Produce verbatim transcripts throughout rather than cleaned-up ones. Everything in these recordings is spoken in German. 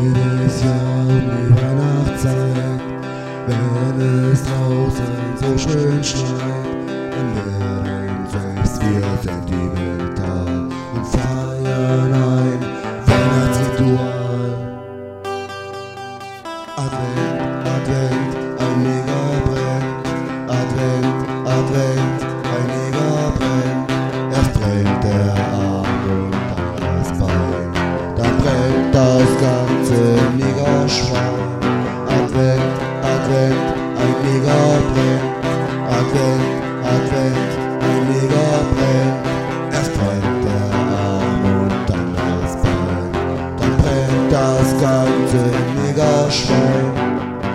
Jedes Jahr um die Weihnachtszeit, wenn es draußen so schön schneit, dann werden selbst wir sentimental und feiern ein Weihnachtsritual. Advent, Advent, ein Megabrenn, Advent, Advent, ein Megabrenn. Erst brennt der Arm und dann das Bein, dann brennt das ganze Megaschwein. Advent, Advent, ein Megabrenn, Advent, Advent, ein Megabrenn. Erst brennt der Arm und dann das Bein, dann brennt das ganze Megaschwein.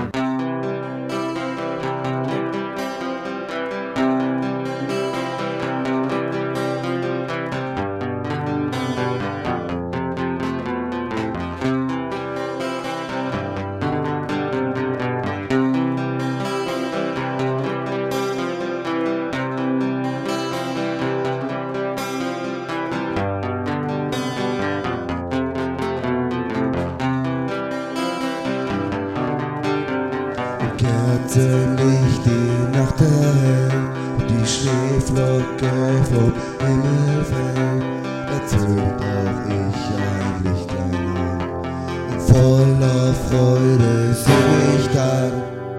Kerzenlicht, die Nacht erhellt, die Schneeflocke vom Himmel fällt, da zündet auch ich ein Lichtlein an, und voller Freude sing ich dann.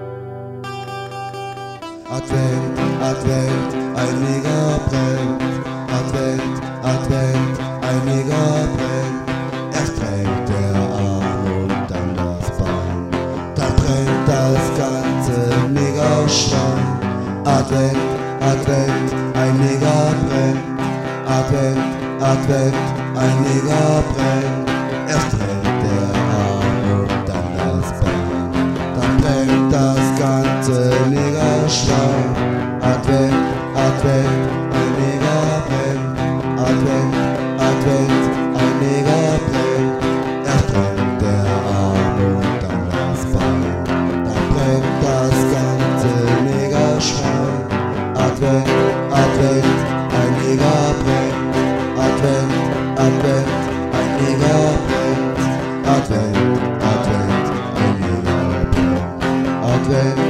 Advent, Advent, ein Megabrenn, Advent, Advent, ein Megabrenn. Erst brennt der Arm und dann das Bein, dann brennt das ganze Megaschwein. Advent, Advent, ein Megabrenn, Advent, Advent, ein Megabrenn. Erst brennt der Arm und dann das Bein, dann brennt das ganze Megaschwein. Advent, Advent, ein Megabrenn, Advent, Advent, ein Megabrenn. Erst brennt der Arm und dann das Bein, dann brennt das ganze Megaschwein. Advent, Advent, ein Megabrenn, Advent, Advent, ein Megabrenn. Advent, Advent, ein Megabrenn, Advent.